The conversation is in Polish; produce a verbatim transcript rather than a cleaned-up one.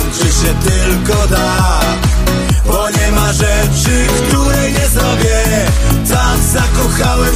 czy się tylko da. Bo nie ma rzeczy, której nie zrobię. Tak zakochałem